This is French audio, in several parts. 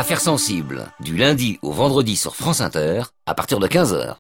Affaires sensibles, du lundi au vendredi sur France Inter, à partir de 15h.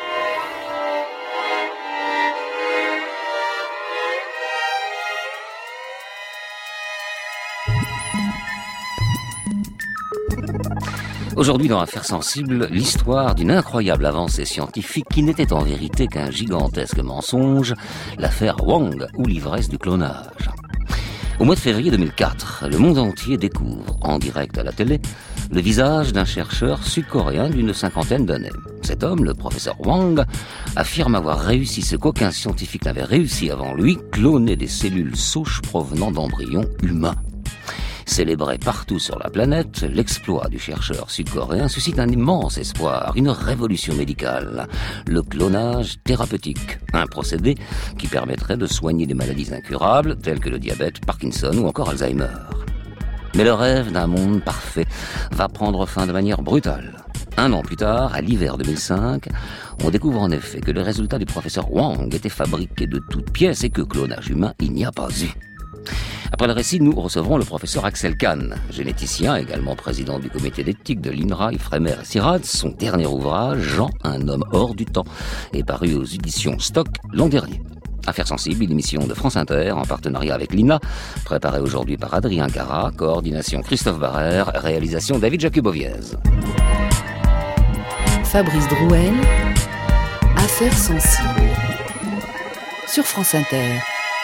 Aujourd'hui dans Affaires sensibles, l'histoire d'une incroyable avancée scientifique qui n'était en vérité qu'un gigantesque mensonge, l'affaire Wang ou l'ivresse du clonage. Au mois de février 2004, le monde entier découvre, en direct à la télé, le visage d'un chercheur sud-coréen d'une cinquantaine d'années. Cet homme, le professeur Wang, affirme avoir réussi ce qu'aucun scientifique n'avait réussi avant lui, cloner des cellules souches provenant d'embryons humains. Célébré partout sur la planète, l'exploit du chercheur sud-coréen suscite un immense espoir, une révolution médicale, le clonage thérapeutique, un procédé qui permettrait de soigner des maladies incurables telles que le diabète, Parkinson ou encore Alzheimer. Mais le rêve d'un monde parfait va prendre fin de manière brutale. Un an plus tard, à l'hiver 2005, on découvre en effet que le résultat du professeur Wang était fabriqué de toutes pièces et que clonage humain, il n'y a pas eu. Après le récit, nous recevrons le professeur Axel Kahn, généticien, également président du comité d'éthique de l'INRA, Ifremer et CIRAD. Son dernier ouvrage, Jean, un homme hors du temps, est paru aux éditions Stock l'an dernier. Affaires sensibles, une émission de France Inter en partenariat avec l'INA, préparée aujourd'hui par Adrien Cara, coordination Christophe Barrère, réalisation David Jacuboviez. Fabrice Drouel, Affaires sensibles, sur France Inter.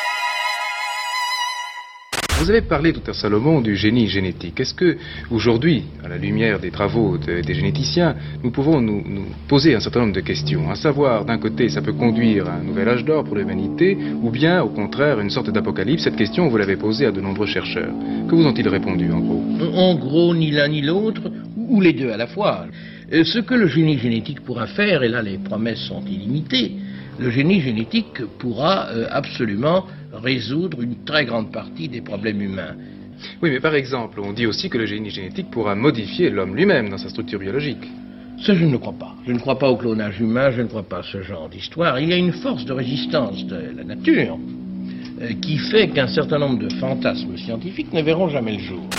Vous avez parlé tout à Salomon du génie génétique. Est-ce que, aujourd'hui, à la lumière des travaux des généticiens, nous pouvons nous poser un certain nombre de questions, à savoir, d'un côté, ça peut conduire à un nouvel âge d'or pour l'humanité, ou bien, au contraire, une sorte d'apocalypse. Cette question, vous l'avez posée à de nombreux chercheurs. Que vous ont-ils répondu, en gros? En gros, ni l'un ni l'autre, ou les deux à la fois. Ce que le génie génétique pourra faire, et là les promesses sont illimitées, le génie génétique pourra absolument résoudre une très grande partie des problèmes humains. Oui, mais par exemple, on dit aussi que le génie génétique pourra modifier l'homme lui-même dans sa structure biologique. Ça, je ne le crois pas. Je ne crois pas au clonage humain, je ne crois pas à ce genre d'histoire. Il y a une force de résistance de la nature qui fait qu'un certain nombre de fantasmes scientifiques ne verront jamais le jour.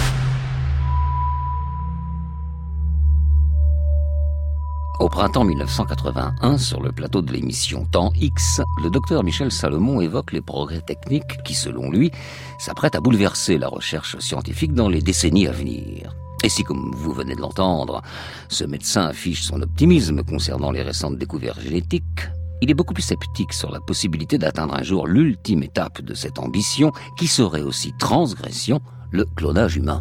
Au printemps 1981, sur le plateau de l'émission Temps X, le docteur Michel Salomon évoque les progrès techniques qui, selon lui, s'apprêtent à bouleverser la recherche scientifique dans les décennies à venir. Et si, comme vous venez de l'entendre, ce médecin affiche son optimisme concernant les récentes découvertes génétiques, il est beaucoup plus sceptique sur la possibilité d'atteindre un jour l'ultime étape de cette ambition, qui serait aussi transgression, le clonage humain.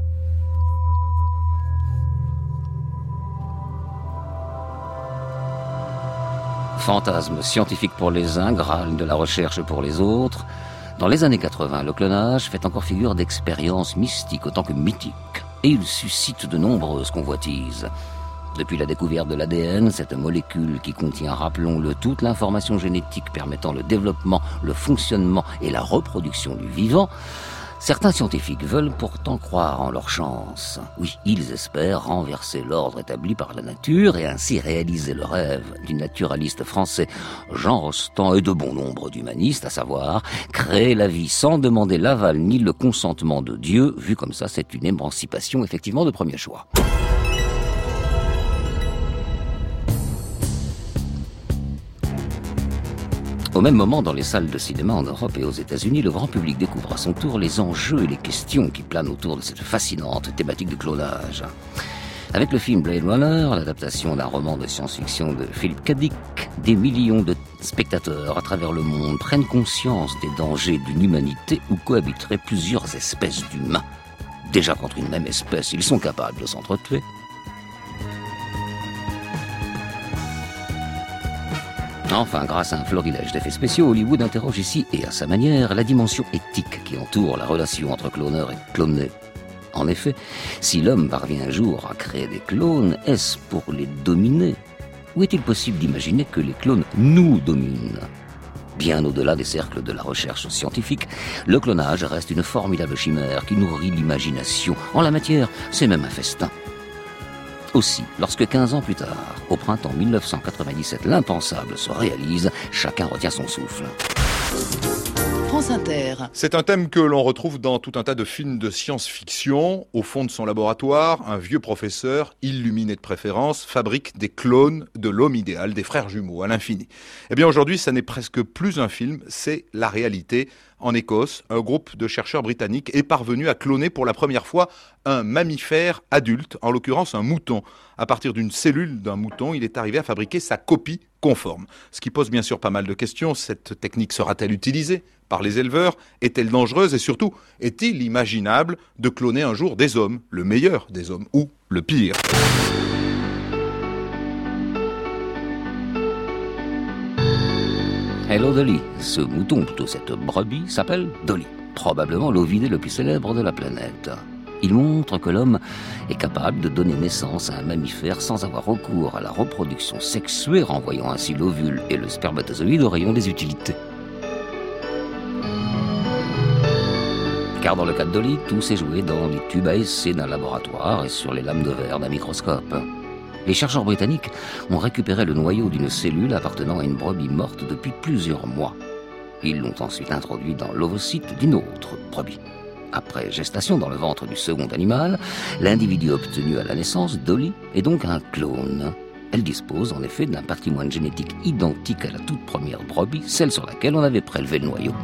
Fantasme scientifique pour les uns, graal de la recherche pour les autres. Dans les années 80, le clonage fait encore figure d'expérience mystique autant que mythique. Et il suscite de nombreuses convoitises. Depuis la découverte de l'ADN, cette molécule qui contient, rappelons-le, toute l'information génétique permettant le développement, le fonctionnement et la reproduction du vivant, certains scientifiques veulent pourtant croire en leur chance. Oui, ils espèrent renverser l'ordre établi par la nature et ainsi réaliser le rêve du naturaliste français Jean Rostand et de bon nombre d'humanistes, à savoir créer la vie sans demander l'aval ni le consentement de Dieu. Vu comme ça, c'est une émancipation effectivement de premier choix. Au même moment, dans les salles de cinéma en Europe et aux États-Unis, le grand public découvre à son tour les enjeux et les questions qui planent autour de cette fascinante thématique du clonage. Avec le film Blade Runner, l'adaptation d'un roman de science-fiction de Philip K. Dick, des millions de spectateurs à travers le monde prennent conscience des dangers d'une humanité où cohabiteraient plusieurs espèces d'humains. Déjà contre une même espèce, ils sont capables de s'entretuer. Enfin, grâce à un florilège d'effets spéciaux, Hollywood interroge ici, et à sa manière, la dimension éthique qui entoure la relation entre cloneur et cloné. En effet, si l'homme parvient un jour à créer des clones, est-ce pour les dominer? Ou est-il possible d'imaginer que les clones nous dominent? Bien au-delà des cercles de la recherche scientifique, le clonage reste une formidable chimère qui nourrit l'imagination. En la matière, c'est même un festin. Aussi, lorsque 15 ans plus tard, au printemps 1997, l'impensable se réalise, chacun retient son souffle. France Inter. C'est un thème que l'on retrouve dans tout un tas de films de science-fiction. Au fond de son laboratoire, un vieux professeur, illuminé de préférence, fabrique des clones de l'homme idéal, des frères jumeaux, à l'infini. Eh bien aujourd'hui, ça n'est presque plus un film, c'est la réalité. En Écosse, un groupe de chercheurs britanniques est parvenu à cloner pour la première fois un mammifère adulte, en l'occurrence un mouton. À partir d'une cellule d'un mouton, il est arrivé à fabriquer sa copie conforme. Ce qui pose bien sûr pas mal de questions. Cette technique sera-t-elle utilisée par les éleveurs? Est-elle dangereuse? Et surtout, est-il imaginable de cloner un jour des hommes, le meilleur des hommes, ou le pire? Hello Dolly. Ce mouton, plutôt cette brebis, s'appelle Dolly. Probablement l'ovidé le plus célèbre de la planète. Il montre que l'homme est capable de donner naissance à un mammifère sans avoir recours à la reproduction sexuée, renvoyant ainsi l'ovule et le spermatozoïde au rayon des utilités. Car dans le cas de Dolly, tout s'est joué dans les tubes à essai d'un laboratoire et sur les lames de verre d'un microscope. Les chercheurs britanniques ont récupéré le noyau d'une cellule appartenant à une brebis morte depuis plusieurs mois. Ils l'ont ensuite introduit dans l'ovocyte d'une autre brebis. Après gestation dans le ventre du second animal, l'individu obtenu à la naissance, Dolly, est donc un clone. Elle dispose en effet d'un patrimoine génétique identique à la toute première brebis, celle sur laquelle on avait prélevé le noyau.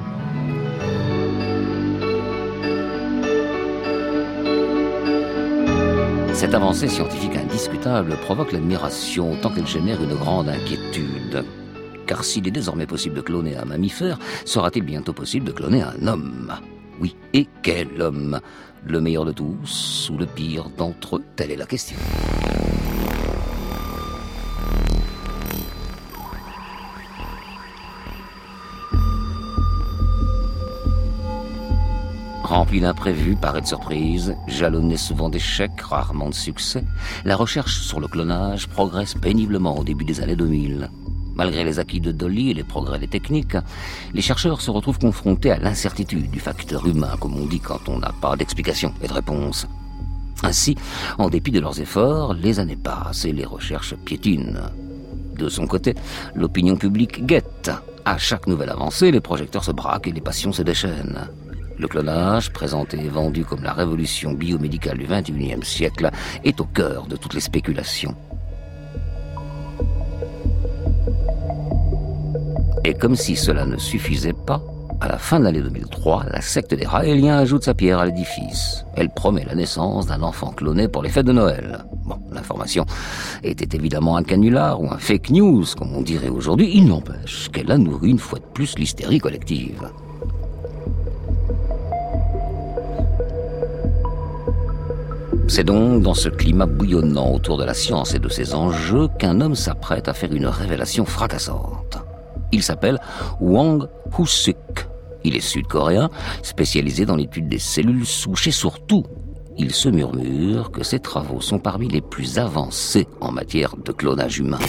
Cette avancée scientifique indiscutable provoque l'admiration tant qu'elle génère une grande inquiétude. Car s'il est désormais possible de cloner un mammifère, sera-t-il bientôt possible de cloner un homme? Oui, et quel homme? Le meilleur de tous ou le pire d'entre eux? Telle est la question. Rempli d'imprévus, parée de surprises, jalonnée souvent d'échecs, rarement de succès, la recherche sur le clonage progresse péniblement au début des années 2000. Malgré les acquis de Dolly et les progrès des techniques, les chercheurs se retrouvent confrontés à l'incertitude du facteur humain, comme on dit quand on n'a pas d'explication et de réponse. Ainsi, en dépit de leurs efforts, les années passent et les recherches piétinent. De son côté, l'opinion publique guette. À chaque nouvelle avancée, les projecteurs se braquent et les passions se déchaînent. Le clonage, présenté et vendu comme la révolution biomédicale du XXIe siècle, est au cœur de toutes les spéculations. Et comme si cela ne suffisait pas, à la fin de l'année 2003, la secte des Raéliens ajoute sa pierre à l'édifice. Elle promet la naissance d'un enfant cloné pour les fêtes de Noël. Bon, l'information était évidemment un canular ou un fake news, comme on dirait aujourd'hui. Il n'empêche qu'elle a nourri une fois de plus l'hystérie collective. C'est donc dans ce climat bouillonnant autour de la science et de ses enjeux qu'un homme s'apprête à faire une révélation fracassante. Il s'appelle Wang Woo-suk. Il est sud-coréen, spécialisé dans l'étude des cellules souches et surtout, il se murmure que ses travaux sont parmi les plus avancés en matière de clonage humain.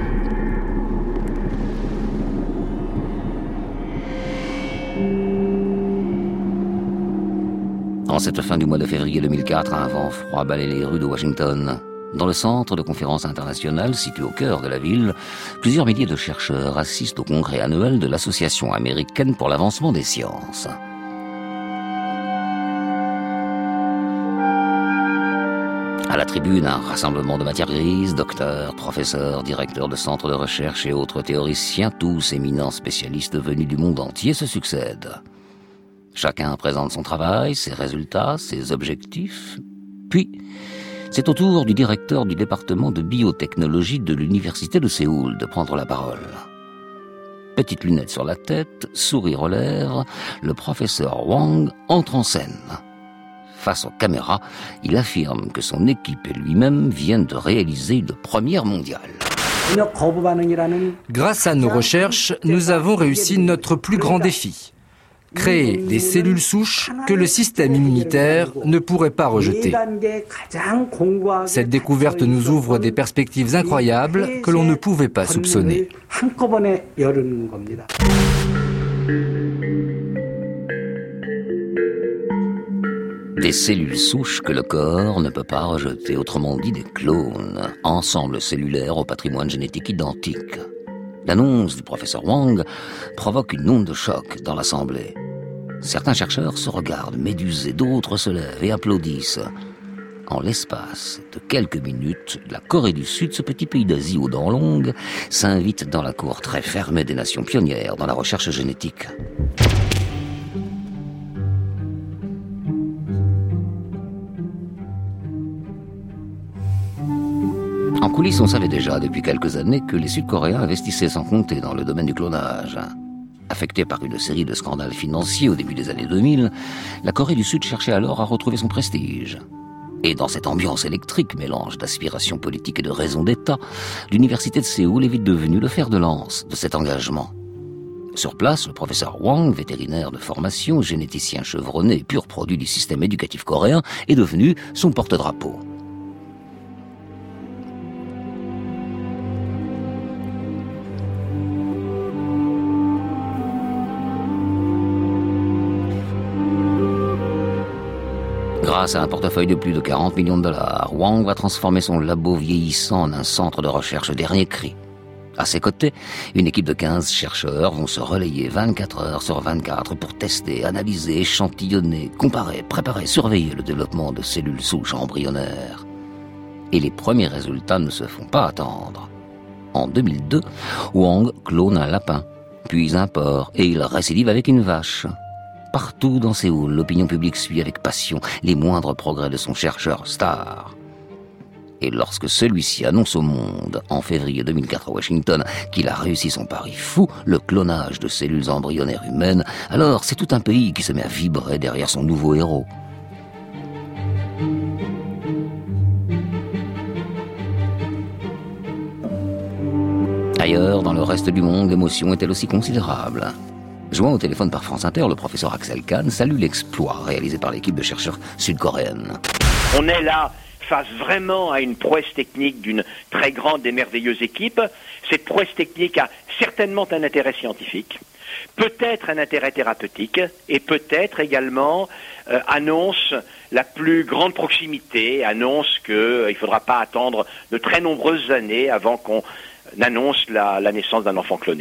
En cette fin du mois de février 2004, un vent froid balaye les rues de Washington. Dans le centre de conférence internationale situé au cœur de la ville, plusieurs milliers de chercheurs assistent au congrès annuel de l'Association américaine pour l'avancement des sciences. À la tribune, un rassemblement de matières grises, docteurs, professeurs, directeurs de centres de recherche et autres théoriciens, tous éminents spécialistes venus du monde entier, se succèdent. Chacun présente son travail, ses résultats, ses objectifs. Puis, c'est au tour du directeur du département de biotechnologie de l'université de Séoul de prendre la parole. Petites lunettes sur la tête, sourire aux lèvres, le professeur Wang entre en scène. Face aux caméras, il affirme que son équipe et lui-même viennent de réaliser une première mondiale. Grâce à nos recherches, nous avons réussi notre plus grand défi. Créer des cellules souches que le système immunitaire ne pourrait pas rejeter. Cette découverte nous ouvre des perspectives incroyables que l'on ne pouvait pas soupçonner. Des cellules souches que le corps ne peut pas rejeter, autrement dit des clones, ensemble cellulaire au patrimoine génétique identique. L'annonce du professeur Wang provoque une onde de choc dans l'Assemblée. Certains chercheurs se regardent médusés, d'autres se lèvent et applaudissent. En l'espace de quelques minutes, la Corée du Sud, ce petit pays d'Asie aux dents longues, s'invite dans la cour très fermée des nations pionnières dans la recherche génétique. En coulisses, on savait déjà depuis quelques années que les Sud-Coréens investissaient sans compter dans le domaine du clonage. Affectée par une série de scandales financiers au début des années 2000, la Corée du Sud cherchait alors à retrouver son prestige. Et dans cette ambiance électrique, mélange d'aspirations politiques et de raisons d'État, l'université de Séoul est vite devenue le fer de lance de cet engagement. Sur place, le professeur Hwang, vétérinaire de formation, généticien chevronné et pur produit du système éducatif coréen, est devenu son porte-drapeau. Grâce à un portefeuille de plus de 40 millions de dollars, Hwang va transformer son labo vieillissant en un centre de recherche dernier cri. À ses côtés, une équipe de 15 chercheurs vont se relayer 24 heures sur 24 pour tester, analyser, échantillonner, comparer, préparer, surveiller le développement de cellules souches embryonnaires. Et les premiers résultats ne se font pas attendre. En 2002, Hwang clone un lapin, puis un porc, et il récidive avec une vache. Partout dans Séoul, l'opinion publique suit avec passion les moindres progrès de son chercheur star. Et lorsque celui-ci annonce au monde, en février 2004 à Washington, qu'il a réussi son pari fou, le clonage de cellules embryonnaires humaines, alors c'est tout un pays qui se met à vibrer derrière son nouveau héros. Ailleurs, dans le reste du monde, l'émotion est elle aussi considérable. Joint au téléphone par France Inter, le professeur Axel Kahn salue l'exploit réalisé par l'équipe de chercheurs sud-coréenne. On est là face vraiment à une prouesse technique d'une très grande et merveilleuse équipe. Cette prouesse technique a certainement un intérêt scientifique, peut-être un intérêt thérapeutique et peut-être également annonce la plus grande proximité, annonce qu'il ne faudra pas attendre de très nombreuses années avant qu'on annonce la naissance d'un enfant cloné.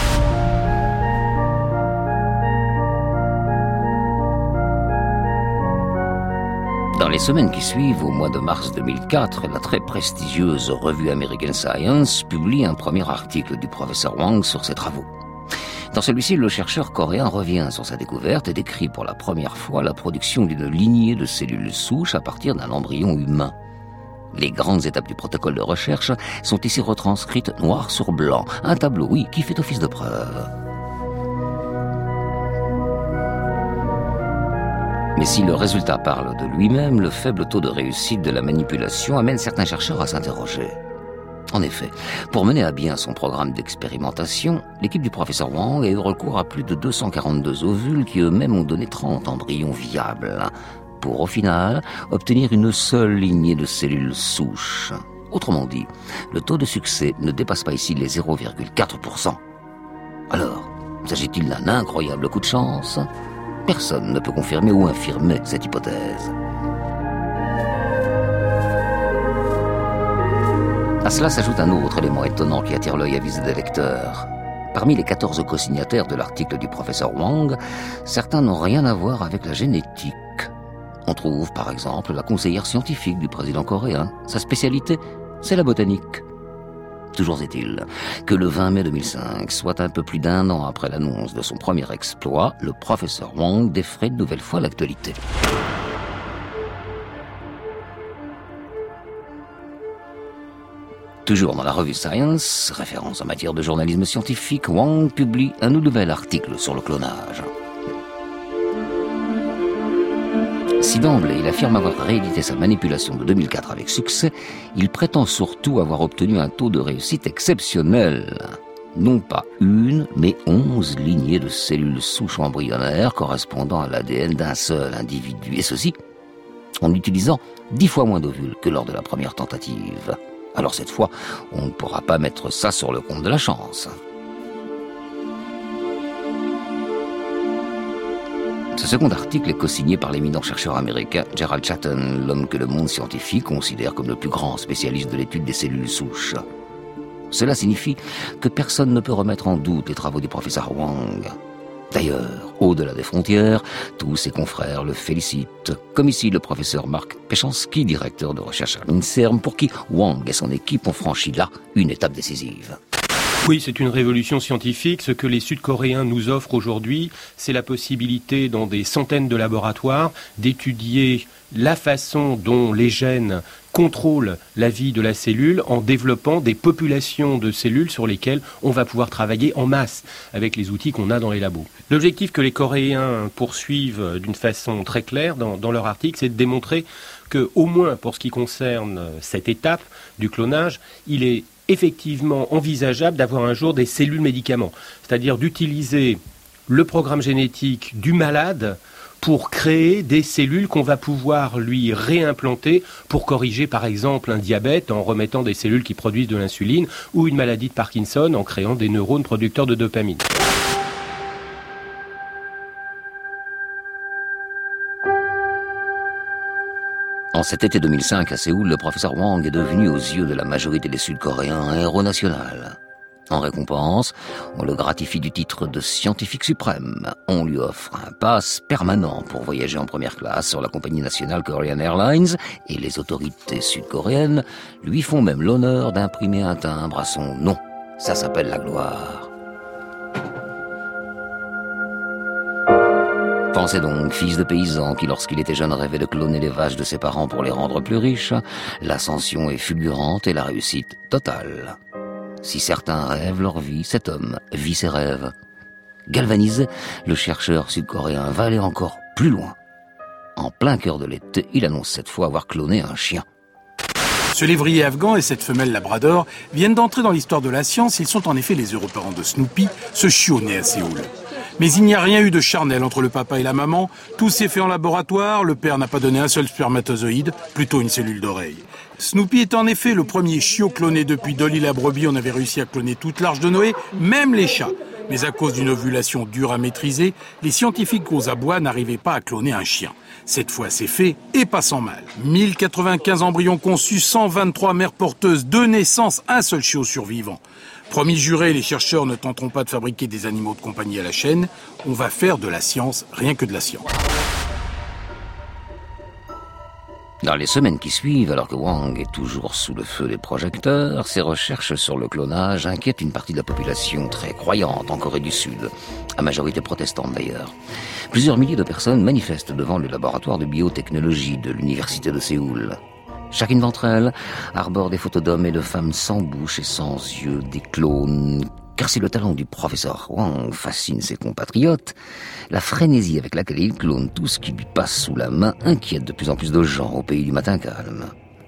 Dans les semaines qui suivent, au mois de mars 2004, la très prestigieuse revue American Science publie un premier article du professeur Hwang sur ses travaux. Dans celui-ci, le chercheur coréen revient sur sa découverte et décrit pour la première fois la production d'une lignée de cellules souches à partir d'un embryon humain. Les grandes étapes du protocole de recherche sont ici retranscrites noir sur blanc, un tableau, oui, qui fait office de preuve. Mais si le résultat parle de lui-même, le faible taux de réussite de la manipulation amène certains chercheurs à s'interroger. En effet, pour mener à bien son programme d'expérimentation, l'équipe du professeur Hwang a eu recours à plus de 242 ovules qui eux-mêmes ont donné 30 embryons viables, pour au final obtenir une seule lignée de cellules souches. Autrement dit, le taux de succès ne dépasse pas ici les 0,4%. Alors, s'agit-il d'un incroyable coup de chance ? Personne ne peut confirmer ou infirmer cette hypothèse. À cela s'ajoute un autre élément étonnant qui attire l'œil avisé des lecteurs. Parmi les 14 co-signataires de l'article du professeur Hwang, certains n'ont rien à voir avec la génétique. On trouve par exemple la conseillère scientifique du président coréen. Sa spécialité, c'est la botanique. Toujours est-il que le 20 mai 2005, soit un peu plus d'1 an après l'annonce de son premier exploit, le professeur Hwang défraie une nouvelle fois l'actualité. Toujours dans la revue Science, référence en matière de journalisme scientifique, Hwang publie un nouvel article sur le clonage. Si d'emblée il affirme avoir réédité sa manipulation de 2004 avec succès, il prétend surtout avoir obtenu un taux de réussite exceptionnel. Non pas une, mais 11 lignées de cellules souches embryonnaires correspondant à l'ADN d'un seul individu. Et ceci, en utilisant 10 fois moins d'ovules que lors de la première tentative. Alors cette fois, on ne pourra pas mettre ça sur le compte de la chance. Ce second article est co-signé par l'éminent chercheur américain Gerald Chatton, l'homme que le monde scientifique considère comme le plus grand spécialiste de l'étude des cellules souches. Cela signifie que personne ne peut remettre en doute les travaux du professeur Hwang. D'ailleurs, au-delà des frontières, tous ses confrères le félicitent, comme ici le professeur Marc Pechansky, directeur de recherche à l'INSERM, pour qui Wang et son équipe ont franchi là une étape décisive. Oui, c'est une révolution scientifique. Ce que les Sud-Coréens nous offrent aujourd'hui, c'est la possibilité, dans des centaines de laboratoires, d'étudier la façon dont les gènes contrôlent la vie de la cellule en développant des populations de cellules sur lesquelles on va pouvoir travailler en masse avec les outils qu'on a dans les labos. L'objectif que les Coréens poursuivent d'une façon très claire dans leur article, c'est de démontrer que, au moins pour ce qui concerne cette étape du clonage, il est effectivement envisageable d'avoir un jour des cellules médicaments, c'est-à-dire d'utiliser le programme génétique du malade pour créer des cellules qu'on va pouvoir lui réimplanter pour corriger par exemple un diabète en remettant des cellules qui produisent de l'insuline ou une maladie de Parkinson en créant des neurones producteurs de dopamine. En cet été 2005, à Séoul, le professeur Wang est devenu, aux yeux de la majorité des Sud-Coréens, un héros national. En récompense, on le gratifie du titre de scientifique suprême. On lui offre un pass permanent pour voyager en première classe sur la compagnie nationale Korean Airlines, et les autorités sud-coréennes lui font même l'honneur d'imprimer un timbre à son nom. Ça s'appelle la gloire. Pensez donc, fils de paysan qui, lorsqu'il était jeune, rêvait de cloner les vaches de ses parents pour les rendre plus riches, l'ascension est fulgurante et la réussite totale. Si certains rêvent leur vie, cet homme vit ses rêves. Galvanisé, le chercheur sud-coréen va aller encore plus loin. En plein cœur de l'été, il annonce cette fois avoir cloné un chien. Ce lévrier afghan et cette femelle labrador viennent d'entrer dans l'histoire de la science. Ils sont en effet les heureux parents de Snoopy, ce chiot né à Séoul. Mais il n'y a rien eu de charnel entre le papa et la maman. Tout s'est fait en laboratoire. Le père n'a pas donné un seul spermatozoïde, plutôt une cellule d'oreille. Snoopy est en effet le premier chiot cloné depuis Dolly la brebis. On avait réussi à cloner toute l'Arche de Noé, même les chats. Mais à cause d'une ovulation dure à maîtriser, les scientifiques aux abois n'arrivaient pas à cloner un chien. Cette fois, c'est fait, et pas sans mal. 1095 embryons conçus, 123 mères porteuses, 2 naissances, un seul chiot survivant. Promis juré, les chercheurs ne tenteront pas de fabriquer des animaux de compagnie à la chaîne. On va faire de la science, rien que de la science. Dans les semaines qui suivent, alors que Wang est toujours sous le feu des projecteurs, ses recherches sur le clonage inquiètent une partie de la population très croyante en Corée du Sud, à majorité protestante d'ailleurs. Plusieurs milliers de personnes manifestent devant le laboratoire de biotechnologie de l'université de Séoul. Chacune d'entre elles arbore des photos d'hommes et de femmes sans bouche et sans yeux, des clones. Car si le talent du professeur Wang fascine ses compatriotes, la frénésie avec laquelle il clone tout ce qui lui passe sous la main inquiète de plus en plus de gens au pays du matin calme.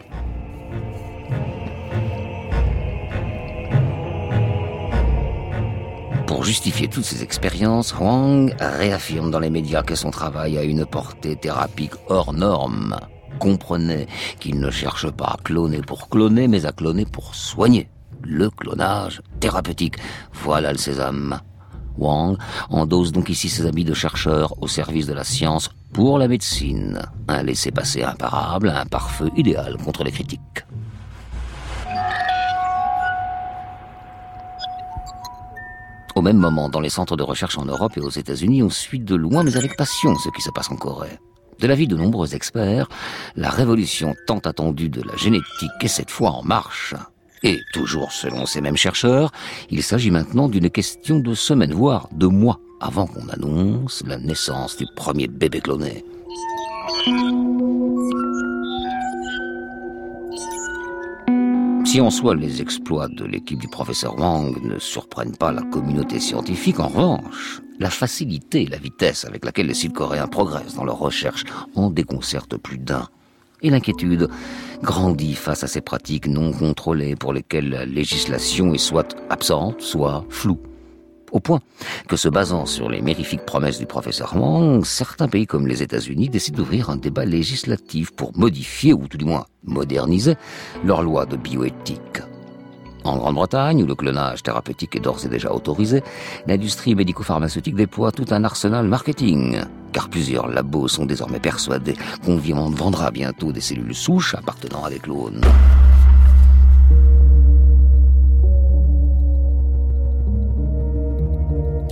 Pour justifier toutes ces expériences, Wang réaffirme dans les médias que son travail a une portée thérapeutique hors norme. Comprenez qu'il ne cherche pas à cloner pour cloner, mais à cloner pour soigner. Le clonage thérapeutique, voilà le sésame. Wang endosse donc ici ses habits de chercheur au service de la science pour la médecine. Un laissez-passer imparable, un pare-feu idéal contre les critiques. Au même moment, dans les centres de recherche en Europe et aux États-Unis, on suit de loin mais avec passion ce qui se passe en Corée. De l'avis de nombreux experts, la révolution tant attendue de la génétique est cette fois en marche. Et, toujours selon ces mêmes chercheurs, il s'agit maintenant d'une question de semaines, voire de mois, avant qu'on annonce la naissance du premier bébé cloné. Si en soi les exploits de l'équipe du professeur Wang ne surprennent pas la communauté scientifique, en revanche, la facilité et la vitesse avec laquelle les Sud-Coréens progressent dans leurs recherches en déconcertent plus d'un. Et l'inquiétude grandit face à ces pratiques non contrôlées pour lesquelles la législation est soit absente, soit floue. Au point que, se basant sur les mérifiques promesses du professeur Wang, certains pays comme les États-Unis décident d'ouvrir un débat législatif pour modifier, ou tout du moins moderniser, leurs lois de bioéthique. En Grande-Bretagne, où le clonage thérapeutique est d'ores et déjà autorisé, l'industrie médico-pharmaceutique déploie tout un arsenal marketing, car plusieurs labos sont désormais persuadés qu'on vendra bientôt des cellules souches appartenant à des clones.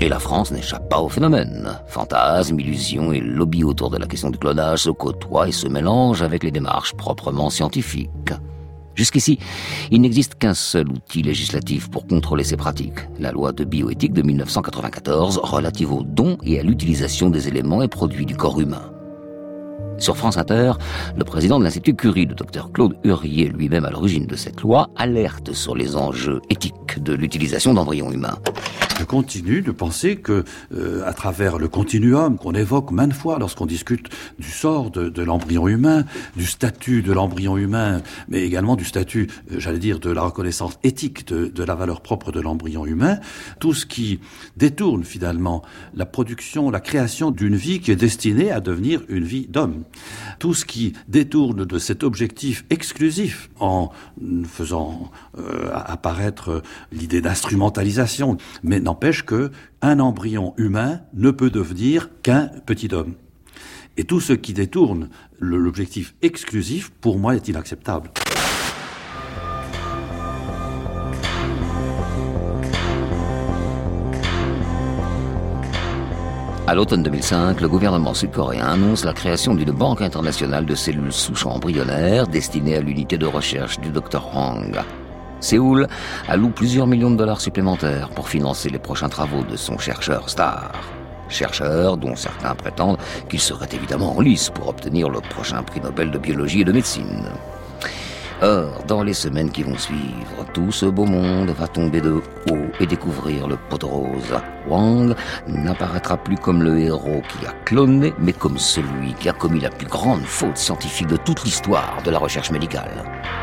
Et la France n'échappe pas au phénomène. Fantasmes, illusions et lobbies autour de la question du clonage se côtoient et se mélangent avec les démarches proprement scientifiques. Jusqu'ici, il n'existe qu'un seul outil législatif pour contrôler ces pratiques, la loi de bioéthique de 1994 relative aux dons et à l'utilisation des éléments et produits du corps humain. Sur France Inter, le président de l'Institut Curie, le Dr Claude Hurier, lui-même à l'origine de cette loi, alerte sur les enjeux éthiques de l'utilisation d'embryons humains. Je continue de penser que, à travers le continuum qu'on évoque maintes fois lorsqu'on discute du sort de l'embryon humain, du statut de l'embryon humain, mais également du statut, j'allais dire, de la reconnaissance éthique de la valeur propre de l'embryon humain, tout ce qui détourne finalement la production, la création d'une vie qui est destinée à devenir une vie d'homme. Tout ce qui détourne de cet objectif exclusif en faisant apparaître l'idée d'instrumentalisation, mais n'empêche que un embryon humain ne peut devenir qu'un petit homme. Et tout ce qui détourne l'objectif exclusif, pour moi, est inacceptable. À l'automne 2005, le gouvernement sud-coréen annonce la création d'une banque internationale de cellules souches embryonnaires destinée à l'unité de recherche du Dr Hwang. Séoul alloue plusieurs millions de dollars supplémentaires pour financer les prochains travaux de son chercheur star. Chercheur dont certains prétendent qu'il serait évidemment en lice pour obtenir le prochain prix Nobel de biologie et de médecine. Or, dans les semaines qui vont suivre, tout ce beau monde va tomber de haut et découvrir le pot rose. Hwang n'apparaîtra plus comme le héros qui a cloné, mais comme celui qui a commis la plus grande faute scientifique de toute l'histoire de la recherche médicale.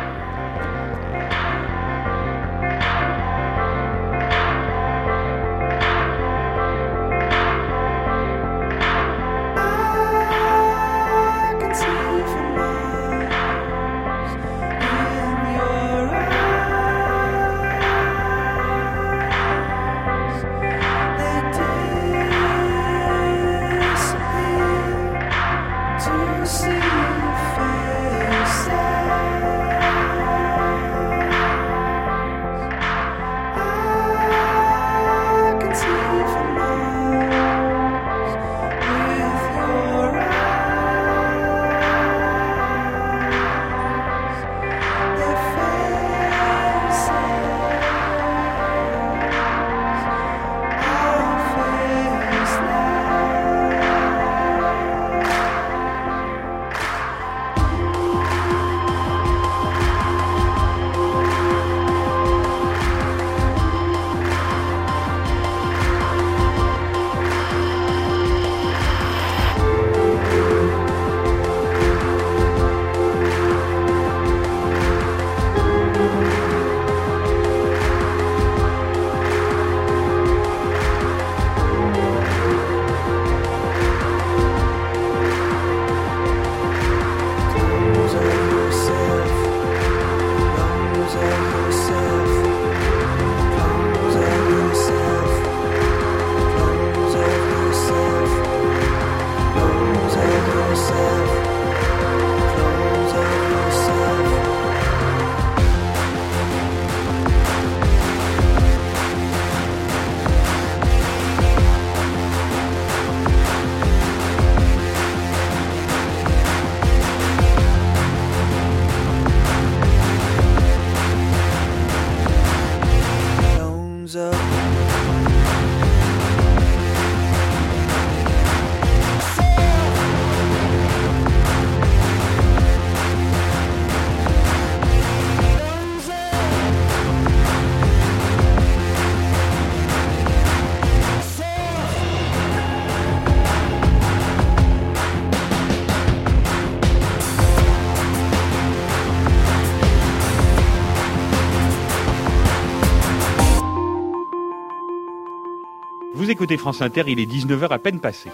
Vous écoutez France Inter, il est 19h à peine passé.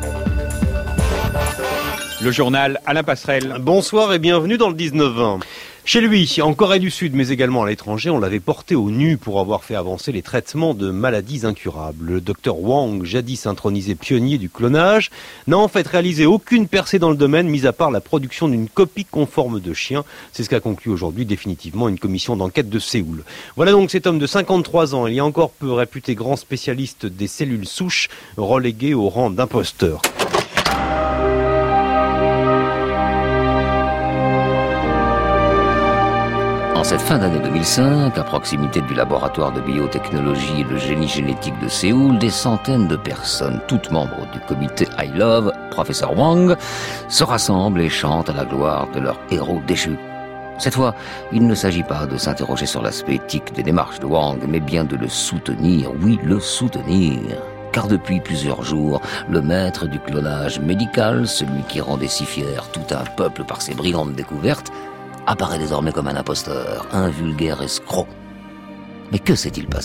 Le journal Alain Passerelle. Bonsoir et bienvenue dans le 19-20. Chez lui, en Corée du Sud, mais également à l'étranger, on l'avait porté au nu pour avoir fait avancer les traitements de maladies incurables. Le docteur Wang, jadis intronisé pionnier du clonage, n'a en fait réalisé aucune percée dans le domaine, mis à part la production d'une copie conforme de chien. C'est ce qu'a conclu aujourd'hui définitivement une commission d'enquête de Séoul. Voilà donc cet homme de 53 ans, il y a encore peu réputé grand spécialiste des cellules souches, relégué au rang d'imposteur. En cette fin d'année 2005, à proximité du laboratoire de biotechnologie et de génie génétique de Séoul, des centaines de personnes, toutes membres du comité I Love, Professeur Wang, se rassemblent et chantent à la gloire de leur héros déchu. Cette fois, il ne s'agit pas de s'interroger sur l'aspect éthique des démarches de Wang, mais bien de le soutenir, oui, le soutenir. Car depuis plusieurs jours, le maître du clonage médical, celui qui rendait si fier tout un peuple par ses brillantes découvertes, apparaît désormais comme un imposteur, un vulgaire escroc. Mais que s'est-il passé ?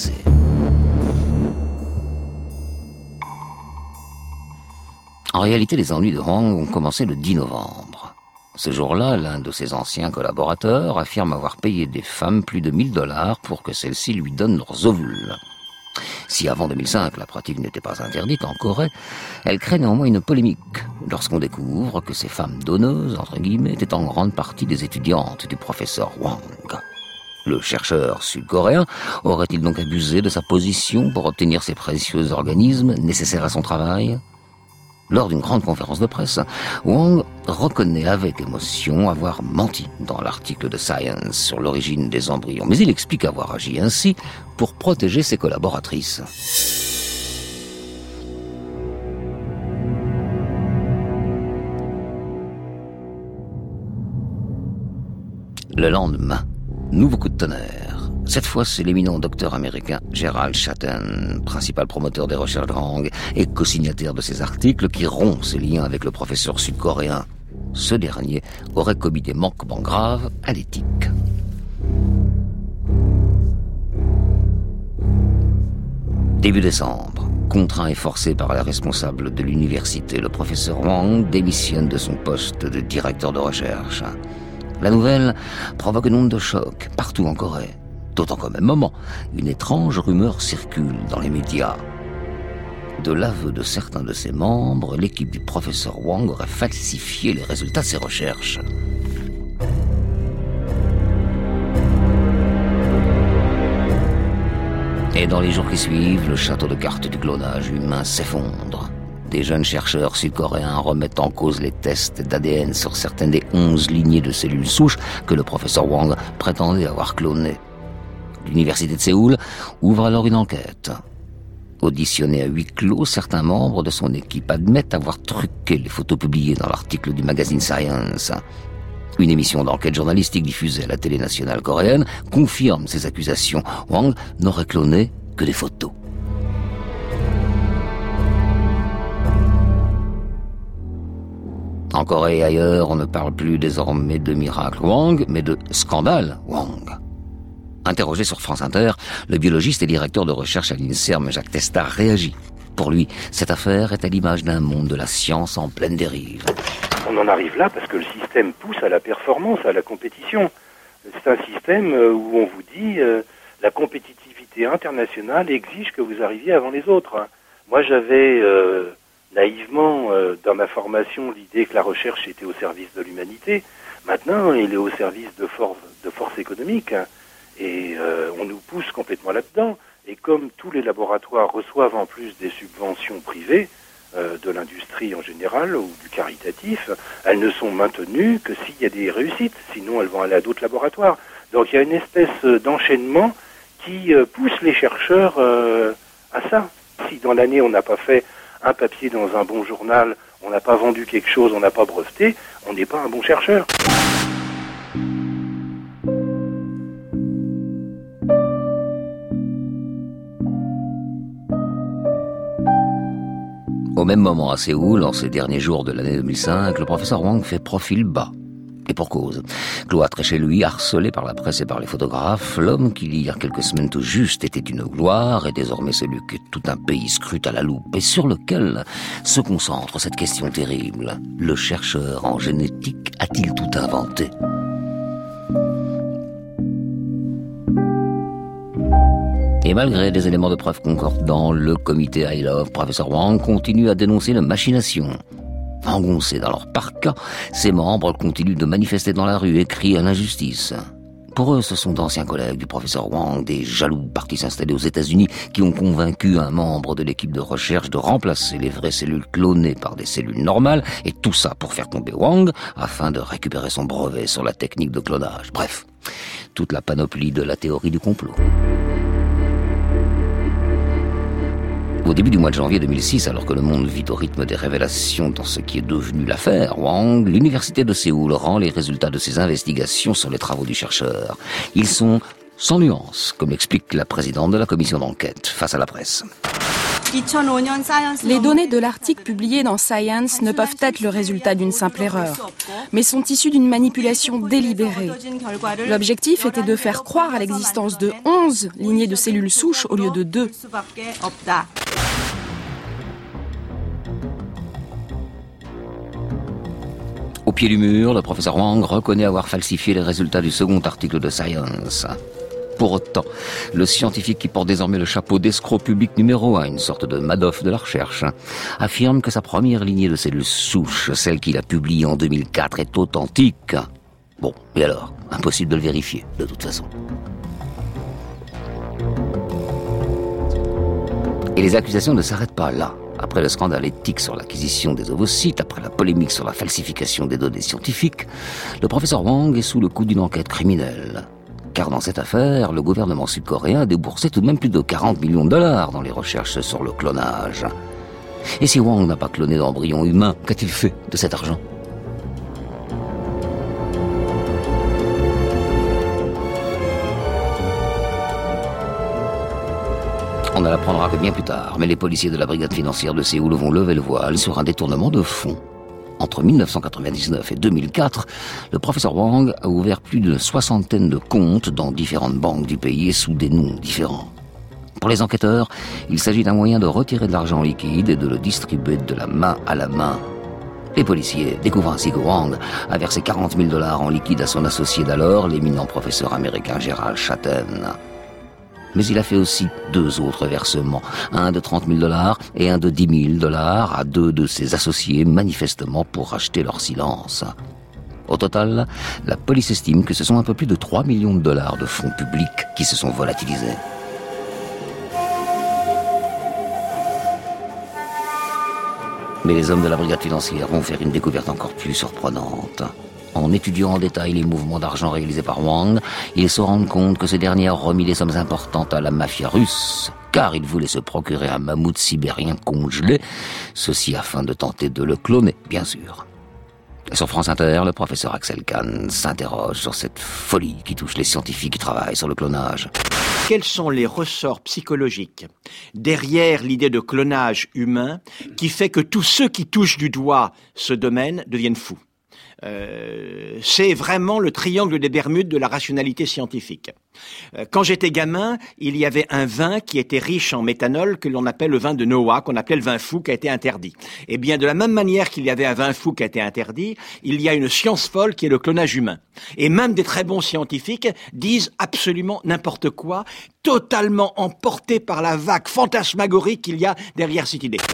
En réalité, les ennuis de Wang ont commencé le 10 novembre. Ce jour-là, l'un de ses anciens collaborateurs affirme avoir payé des femmes plus de $1000 pour que celles-ci lui donnent leurs ovules. Si avant 2005, la pratique n'était pas interdite en Corée, elle crée néanmoins une polémique lorsqu'on découvre que ces femmes donneuses, entre guillemets, étaient en grande partie des étudiantes du professeur Wang. Le chercheur sud-coréen aurait-il donc abusé de sa position pour obtenir ces précieux organismes nécessaires à son travail ? Lors d'une grande conférence de presse, Wang reconnaît avec émotion avoir menti dans l'article de Science sur l'origine des embryons, mais il explique avoir agi ainsi pour protéger ses collaboratrices. Le lendemain, nouveau coup de tonnerre. Cette fois, c'est l'éminent docteur américain Gerald Chatten, principal promoteur des recherches de Wang et co-signataire de ses articles, qui rompt ses liens avec le professeur sud-coréen. Ce dernier aurait commis des manquements graves à l'éthique. Début décembre, contraint et forcé par la responsable de l'université, le professeur Wang démissionne de son poste de directeur de recherche. La nouvelle provoque une onde de choc partout en Corée. D'autant qu'au même moment, une étrange rumeur circule dans les médias. De l'aveu de certains de ses membres, l'équipe du professeur Wang aurait falsifié les résultats de ses recherches. Et dans les jours qui suivent, le château de cartes du clonage humain s'effondre. Des jeunes chercheurs sud-coréens remettent en cause les tests d'ADN sur certaines des 11 lignées de cellules souches que le professeur Wang prétendait avoir clonées. L'université de Séoul ouvre alors une enquête. Auditionnés à huis clos, certains membres de son équipe admettent avoir truqué les photos publiées dans l'article du magazine Science. Une émission d'enquête journalistique diffusée à la télé nationale coréenne confirme ces accusations. Wang n'aurait cloné que des photos. En Corée et ailleurs, on ne parle plus désormais de miracle Wang, mais de scandale Wang. Interrogé sur France Inter, le biologiste et directeur de recherche à l'INSERM, Jacques Testard, réagit. Pour lui, cette affaire est à l'image d'un monde de la science en pleine dérive. On en arrive là parce que le système pousse à la performance, à la compétition. C'est un système où on vous dit la compétitivité internationale exige que vous arriviez avant les autres. Moi, j'avais naïvement, dans ma formation, l'idée que la recherche était au service de l'humanité. Maintenant, elle est au service de forces économiques. Et on nous pousse complètement là-dedans. Et comme tous les laboratoires reçoivent en plus des subventions privées, de l'industrie en général, ou du caritatif, elles ne sont maintenues que s'il y a des réussites. Sinon, elles vont aller à d'autres laboratoires. Donc il y a une espèce d'enchaînement qui pousse les chercheurs à ça. Si dans l'année, on n'a pas fait un papier dans un bon journal, on n'a pas vendu quelque chose, on n'a pas breveté, on n'est pas un bon chercheur. Au même moment à Séoul, en ces derniers jours de l'année 2005, le professeur Wang fait profil bas. Et pour cause. Cloîtré chez lui, harcelé par la presse et par les photographes, l'homme qui, il y a quelques semaines tout juste, était une gloire, est désormais celui que tout un pays scrute à la loupe et sur lequel se concentre cette question terrible. Le chercheur en génétique a-t-il tout inventé ? Et malgré des éléments de preuve concordants, le comité I Love Professor Wang continue à dénoncer la machination. Engoncés dans leur parka, ses membres continuent de manifester dans la rue et crient à l'injustice. Pour eux, ce sont d'anciens collègues du professeur Wang, des jaloux partis s'installer aux États-Unis qui ont convaincu un membre de l'équipe de recherche de remplacer les vraies cellules clonées par des cellules normales, et tout ça pour faire tomber Wang afin de récupérer son brevet sur la technique de clonage. Bref, toute la panoplie de la théorie du complot. Au début du mois de janvier 2006, alors que le monde vit au rythme des révélations dans ce qui est devenu l'affaire Wang, l'université de Séoul rend les résultats de ses investigations sur les travaux du chercheur. Ils sont sans nuance, comme l'explique la présidente de la commission d'enquête face à la presse. Les données de l'article publié dans Science ne peuvent être le résultat d'une simple erreur, mais sont issues d'une manipulation délibérée. L'objectif était de faire croire à l'existence de 11 lignées de cellules souches au lieu de 2. Au pied du mur, le professeur Wang reconnaît avoir falsifié les résultats du second article de Science. Pour autant, le scientifique qui porte désormais le chapeau d'escroc public numéro 1, une sorte de Madoff de la recherche, affirme que sa première lignée de cellules souches, celle qu'il a publiée en 2004, est authentique. Bon, et alors, impossible de le vérifier, de toute façon. Et les accusations ne s'arrêtent pas là. Après le scandale éthique sur l'acquisition des ovocytes, après la polémique sur la falsification des données scientifiques, le professeur Wang est sous le coup d'une enquête criminelle. Car dans cette affaire, le gouvernement sud-coréen a déboursé tout de même plus de 40 millions de dollars dans les recherches sur le clonage. Et si Wang n'a pas cloné d'embryon humain, qu'a-t-il fait de cet argent ? On ne l'apprendra que bien plus tard, mais les policiers de la brigade financière de Séoul vont lever le voile sur un détournement de fonds. Entre 1999 et 2004, le professeur Wang a ouvert plus d'une soixantaine de comptes dans différentes banques du pays et sous des noms différents. Pour les enquêteurs, il s'agit d'un moyen de retirer de l'argent liquide et de le distribuer de la main à la main. Les policiers découvrent ainsi que Wang a versé 40 000 $ en liquide à son associé d'alors, l'éminent professeur américain Gerald Chatten. Mais il a fait aussi 2 autres versements, un de 30 000 $ et un de 10 000 $ à 2 de ses associés, manifestement pour racheter leur silence. Au total, la police estime que ce sont un peu plus de 3 millions de dollars de fonds publics qui se sont volatilisés. Mais les hommes de la brigade financière vont faire une découverte encore plus surprenante. En étudiant en détail les mouvements d'argent réalisés par Wang, ils se rendent compte que ce dernier a remis des sommes importantes à la mafia russe, car il voulait se procurer un mammouth sibérien congelé, ceci afin de tenter de le cloner, bien sûr. Sur France Inter, le professeur Axel Kahn s'interroge sur cette folie qui touche les scientifiques qui travaillent sur le clonage. Quels sont les ressorts psychologiques derrière l'idée de clonage humain qui fait que tous ceux qui touchent du doigt ce domaine deviennent fous ? C'est vraiment le triangle des Bermudes de la rationalité scientifique. Quand j'étais gamin, il y avait un vin qui était riche en méthanol que l'on appelle le vin de Noah, qu'on appelait le vin fou, qui a été interdit. Eh bien, de la même manière qu'il y avait un vin fou qui a été interdit, il y a une science folle qui est le clonage humain. Et même des très bons scientifiques disent absolument n'importe quoi, totalement emportés par la vague fantasmagorique qu'il y a derrière cette idée.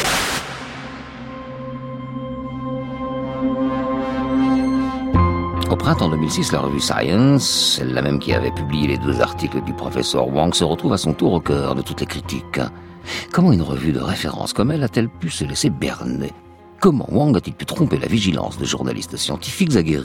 Au printemps 2006, la revue Science, celle-là même qui avait publié les 2 articles du professeur Wang, se retrouve à son tour au cœur de toutes les critiques. Comment une revue de référence comme elle a-t-elle pu se laisser berner ? Comment Wang a-t-il pu tromper la vigilance de journalistes scientifiques aguerris ?